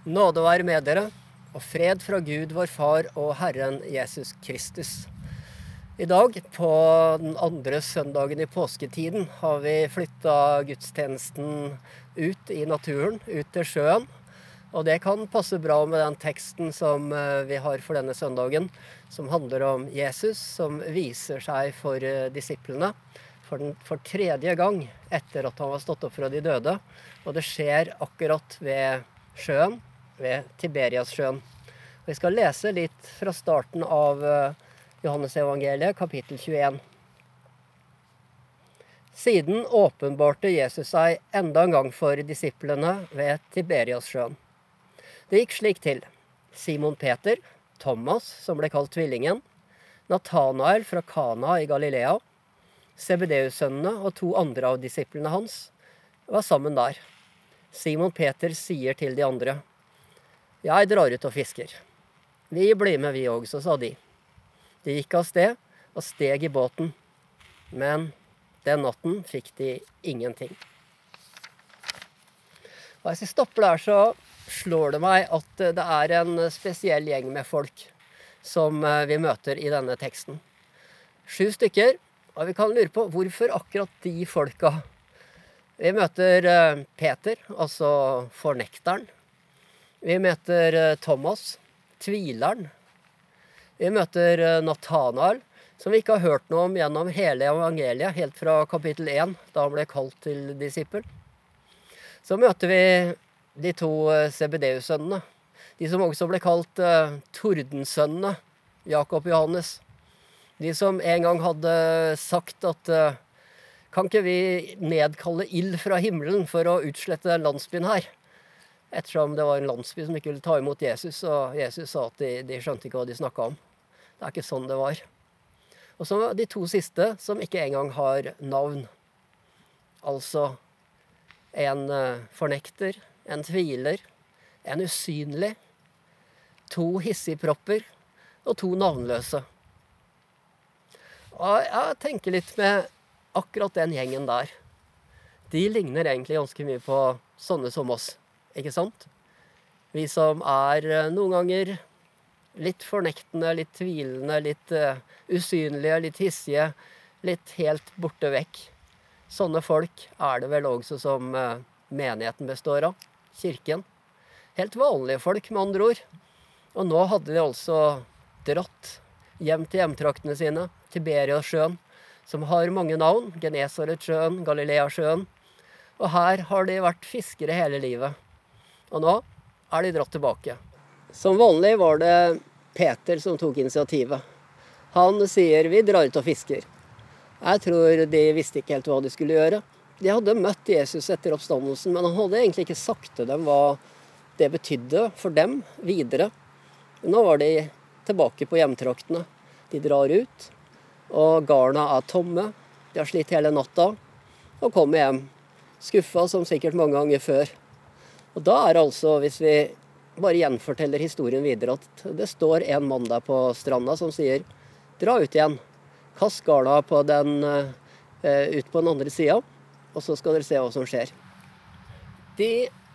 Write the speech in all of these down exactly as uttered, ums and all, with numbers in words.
Nåde være med dere, og fred fra Gud vår Far og Herren Jesus Kristus. I dag, på den andre søndagen i påsketiden, har vi flyttet gudstjenesten ut i naturen, ut til sjøen. Og det kan passe bra med den teksten som vi har for denne søndagen, som handler om Jesus, som viser seg for disiplene for, den, for tredje gang etter at han var stått opp fra de døde. Og det skjer akkurat ved sjøen, ved Tiberiassjøen. Vi skal lese litt fra starten av Johannes evangeliet, kapittel tjueen. Siden åpenbarte Jesus seg enda en gang for disiplene ved Tiberiassjøen. Det gikk slik til. Simon Peter, Thomas, som ble kalt tvillingen, Nathanael fra Kana i Galilea, Zebedeus-sønnene og to andre av disiplene hans var sammen der. Simon Peter sier til de andre: «Jeg drar ut og fisker.» «Vi blir med vi også», sa de. De gikk av sted og steg i båten, men den natten fikk de ingenting. Og hvis jeg stopper der, så slår det meg at det er en spesiell gjeng med folk som vi møter i denne teksten. Sju stykker, og vi kan lure på hvorfor akkurat de folka. Vi møter Peter, altså fornekteren. Vi møter Thomas, tvileren. Vi møter Nathanael, som vi ikke har hørt noe om gjennom hele evangeliet, helt fra kapittel én, da han ble kalt til disippel. Så møter vi de to Zebedeus-sønnene, de som også ble kalt uh, tordensønnene, Jakob og Johannes. De som en gang hadde sagt at uh, kan ikke vi nedkalle ild fra himmelen for å utslette den landsbyen her? Ettersom det var en landsby som ikke ville ta imot Jesus, og Jesus sa at de, de skjønte ikke hva de snakket om. Det er ikke sånn det var. Og så de to siste som ikke engang har navn. Altså en fornekter, en tviler, en usynlig, to hissigpropper og to navnløse. Og jeg tenker litt med akkurat den gjengen der. De ligner egentlig ganske mye på sånne som oss. Ikke sant? Vi som er noen ganger litt fornektende, litt tvilende, litt uh, usynlige, litt hissige, litt helt borte vekk. Sånne folk er det vel også som uh, menigheten består av, kirken. Helt vanlige folk, med andre ord. Og nå hadde de altså dratt hjem til hjemtraktene sine, Tiberiassjøen, som har mange navn, Genesaretsjøen, Galileasjøen. Og her har de vært fiskere hele livet. Og nå er de dratt tilbake. Som vanlig var det Peter som tok initiativet. Han sier, vi drar ut og fisker. Jeg tror de visste ikke helt hva de skulle gjøre. De hadde møtt Jesus etter oppstandelsen, men han hadde egentlig ikke sagt til dem hva det betydde for dem videre. Nå var de tilbake på hjemtraktene. De drar ut, og garna er tomme. De har slitt hele natta, og kommer hjem. Skuffa som sikkert mange ganger før. Og da er det altså, hvis vi bare gjenforteller historien videre, at det står en mann der på stranda som sier, dra ut igjen, kast garna på den, uh, ut på den andre siden, og så skal dere se hva som skjer. De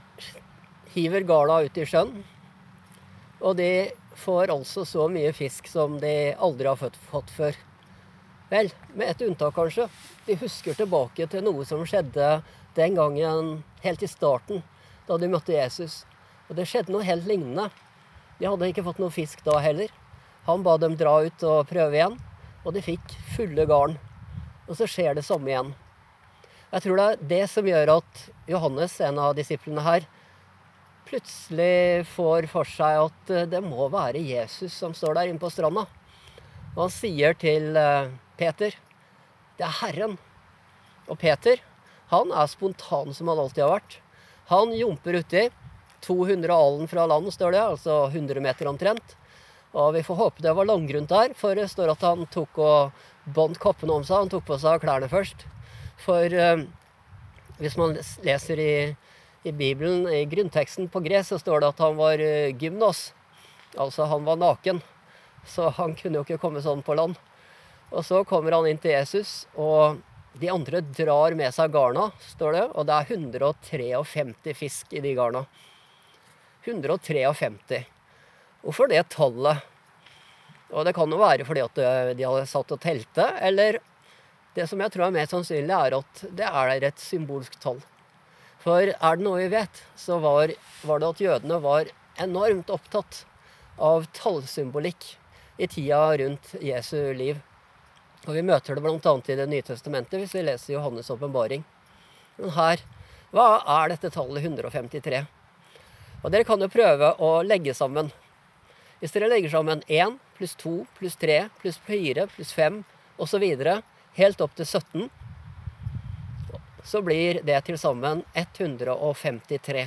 hiver garna ut i sjøen, og de får altså så mye fisk som de aldri har fått, fått før. Vel, med et unntak kanskje. De husker tilbake til noe som skjedde den gangen helt i starten, da de møtte Jesus. Og det skjedde noe helt lignende. De hadde ikke fått noe fisk da heller. Han ba dem dra ut og prøve igjen, og de fikk fulle garn. Og så skjer det samme igjen. Jeg tror det er det som gjør at Johannes, en av disiplene her, plutselig får for seg at det må være Jesus som står der inne på stranda. Og han sier til Peter, det er Herren. Og Peter, han er spontan som han alltid har vært. Han jumper uti to hundre alen fra land, står det, altså hundre meter omtrent. Og vi får håpe det var langgrunt der, for det står at han tok og bånd koppen om seg. Han tok på seg klærne først. For eh, hvis man leser i, i Bibelen, i grunnteksten på gresk, så står det at han var eh, gymnos. Altså han var naken. Så han kunne jo ikke komme sånn på land. Og så kommer han inn til Jesus, og de andre drar med seg garna, står det, og det er hundre og femtitre fisk i de garna. hundre og femtitre. Hvorfor det tallet? Og det kan jo være fordi at de hadde satt og telte, eller det som jeg tror er mest sannsynlig er at det er et symbolsk tall. For er det noe vi vet, så var, var det at jødene var enormt opptatt av tallsymbolikk i tida rundt Jesu liv. Og vi møter det blant annet i Det nye testamentet hvis vi leser Johannes' åpenbaring. Men her, hva er dette tallet hundre og femtitre? Og dere kan jo prøve å legge sammen. Hvis dere legger sammen én pluss to pluss tre pluss fire pluss fem og så videre, helt opp til sytten, så blir det til sammen hundre og femtitre.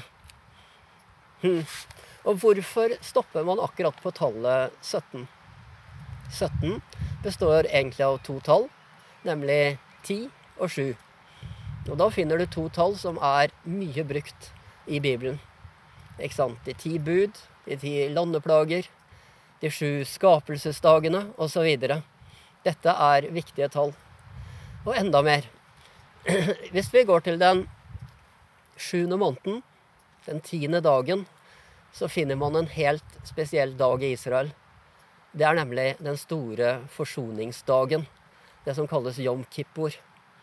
Hm. Og hvorfor stopper man akkurat på tallet sytten? sytten består egentlig av to tall, nemlig ti og sju. Og da finner du to tall som er mye brukt i Bibelen. Ikke sant? De ti bud, de ti landeplager, de sju skapelsesdagene og så videre. Dette er viktige tall. Og enda mer. Hvis vi går til den sjuende måneden, den tiende dagen, så finner man en helt spesiell dag i Israel. Det er nemlig den store forsoningsdagen, det som kalles Yom Kippur.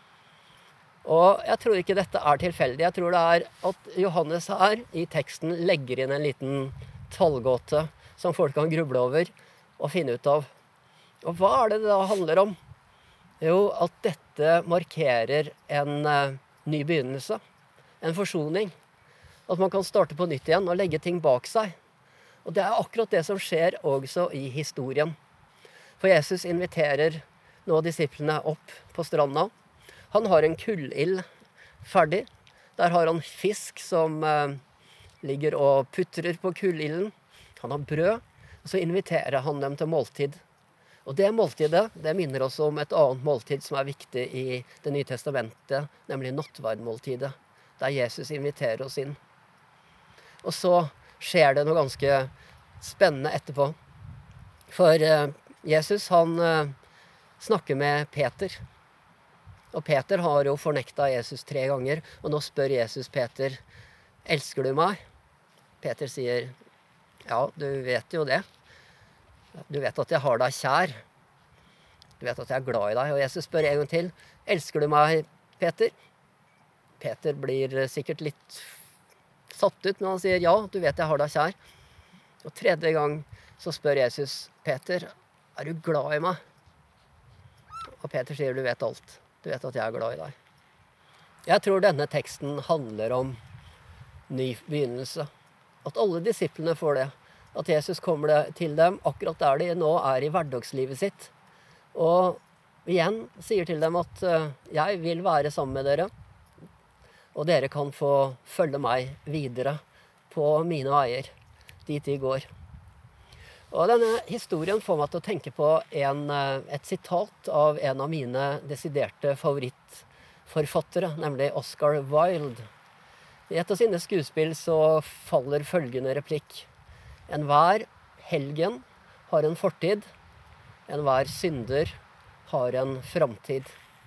Og jeg tror ikke dette er tilfeldig. Jeg tror det er at Johannes her i teksten legger inn en liten tallgåte som folk kan gruble over og finne ut av. Og hva er det det da handler om? Jo, at dette markerer en uh, ny begynnelse, en forsoning. At man kan starte på nytt igjen og legge ting bak seg. Og det er akkurat det som skjer også i historien. For Jesus inviterer nå disiplene opp på stranda. Han har en kullild ferdig. Der har han fisk som uh, ligger og putrer på kullilden. Han har brød, og så inviterer han dem til måltid. Og det måltidet, det minner oss om et annet måltid som er viktig i Det nye testamentet, nemlig nattverdmåltidet, der Jesus inviterer oss inn. Og så skjer det noe ganske spennende etterpå. For eh, Jesus, han eh, snakker med Peter. Og Peter har jo fornekta Jesus tre ganger, og nå spør Jesus Peter, elsker du meg? Peter sier, ja, du vet jo det. Du vet at jeg har deg kjær. Du vet at jeg er glad i deg. Og Jesus spør en gang til, elsker du meg, Peter? Peter blir sikkert litt satt ut når han sier, ja, du vet jeg har deg kjær. Og tredje gang så spør Jesus, Peter, er du glad i meg? Og Peter sier, du vet alt. Du vet at jeg er glad i deg. Jeg tror denne teksten handler om ny begynnelse. At alle disiplene får det. At Jesus kommer til dem akkurat der de nå er i hverdagslivet sitt. Og igjen sier til dem at jeg vil være sammen med dere. Og dere kan få følge meg videre på mine veier, dit de går. Og denne historien får meg til å tenke på en, et sitat av en av mine desiderte favorittforfattere, nemlig Oscar Wilde. I et av sine skuespill så faller følgende replikk. Enhver helgen har en fortid, enhver synder har en framtid.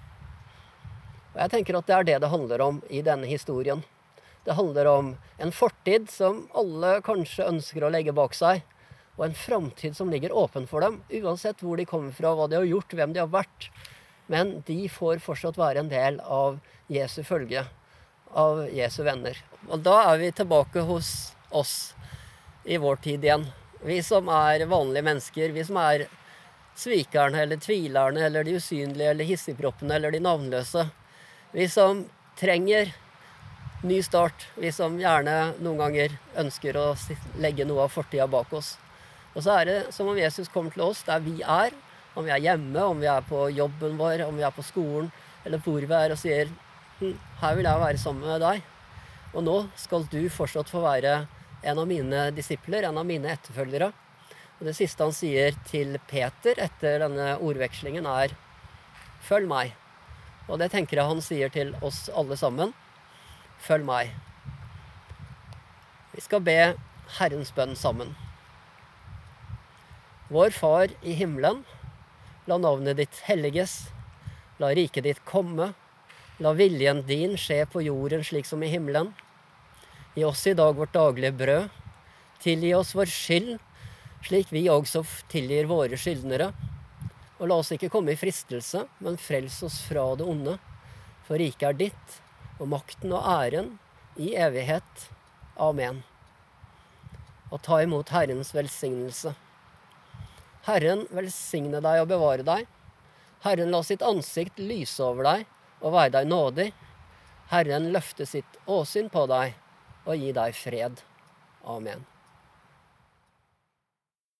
Og jeg tenker at det er det det handler om i denne historien. Det handler om en fortid som alle kanskje ønsker å legge bak seg, og en framtid som ligger åpen for dem, uansett hvor de kommer fra, hva de har gjort, hvem de har vært. Men de får fortsatt være en del av Jesu følge, av Jesu venner. Og da er vi tilbake hos oss i vår tid igjen. Vi som er vanlige mennesker, vi som er svikerne eller tvilerne, eller de usynlige, eller hissigproppene, eller de navnløse. Vi som trenger ny start, vi som gjerne noen ganger ønsker å legge noe av fortida bak oss. Og så er det som om Jesus kommer til oss der vi er, om vi er hjemme, om vi er på jobben vår, om vi er på skolen, eller hvor vi er, og sier, hm, her vil jeg være sammen med deg. Og nå skal du fortsatt få være en av mine disipler, en av mine etterfølgere. Og det siste han sier til Peter etter denne ordvekslingen er, følg meg. Og det tenker jeg han sier til oss alle sammen. Følg meg. Vi skal be Herrens bønn sammen. Vår Far i himmelen, la navnet ditt helliges, la riket ditt komme, la viljen din skje på jorden slik som i himmelen. Gi oss i dag vårt daglige brød, Tilgi oss vår skyld, slik vi også tilgir våre skyldnere. Og la oss ikke komme i fristelse, men frels oss fra det onde. For riket er ditt, og makten og æren i evighet. Amen. Og ta imot Herrens velsignelse. Herren velsigne deg og bevare deg. Herren la sitt ansikt lyse over deg og være deg nådig. Herren løfte sitt åsyn på deg og gi deg fred. Amen.